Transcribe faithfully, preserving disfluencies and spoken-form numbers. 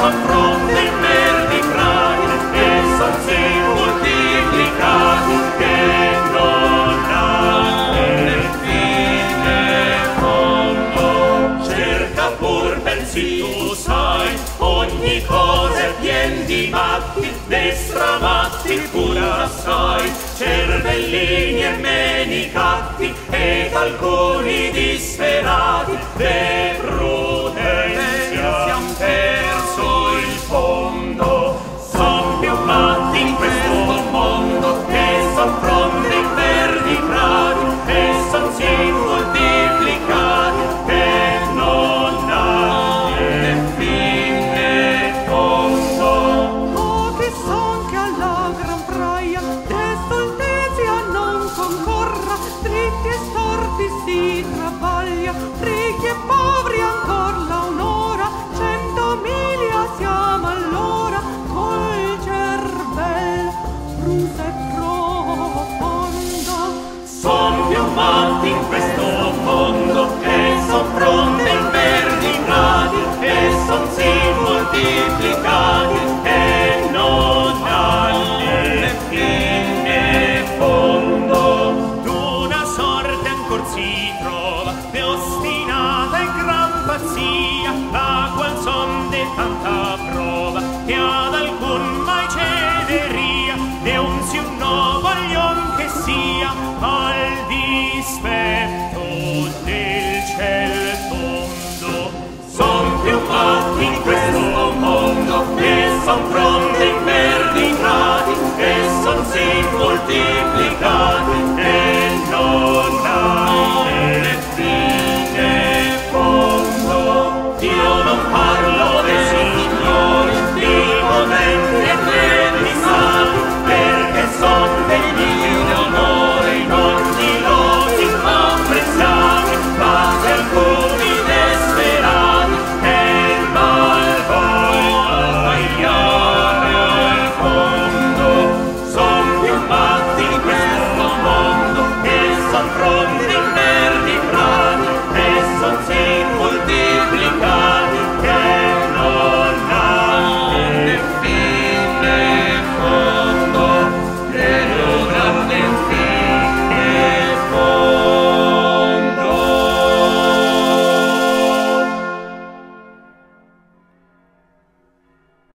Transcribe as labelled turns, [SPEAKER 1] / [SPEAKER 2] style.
[SPEAKER 1] son fronde in verdi prati, e son sì moltiplicati, che non hanno fine fondo. Cerca pur ben si tu sai, ogni cosa è pien di matti, destra matti pur assai, cervellini e menicatti, ed alcuni disperati, de prudenza han perso il fondo. Son più matti in questo mondo, che son fronde in verdi prati, e son sì moltiplicati, che non hanno fine fondo.
[SPEAKER 2] Oh, che son che alla gran praia de stoltezia non concorra, dritti e storti si travaglia, ricchi e poveri ancor la un'ora, cento miglia siamo all'ora, col cervel brusa e profondo.
[SPEAKER 1] Son più matti in questo mondo, e son fronde in verdi prati, e son sì moltiplicati, e non hanno fine fondo. D'una sorte ancor si trova, de ostinata e gran pazzia, la qual son de tanta prova, che ad alcun mai cederia, de un sì un no voglion che sia, al dispetto del ciel tondo. Son più matti in questo mondo, e son pronti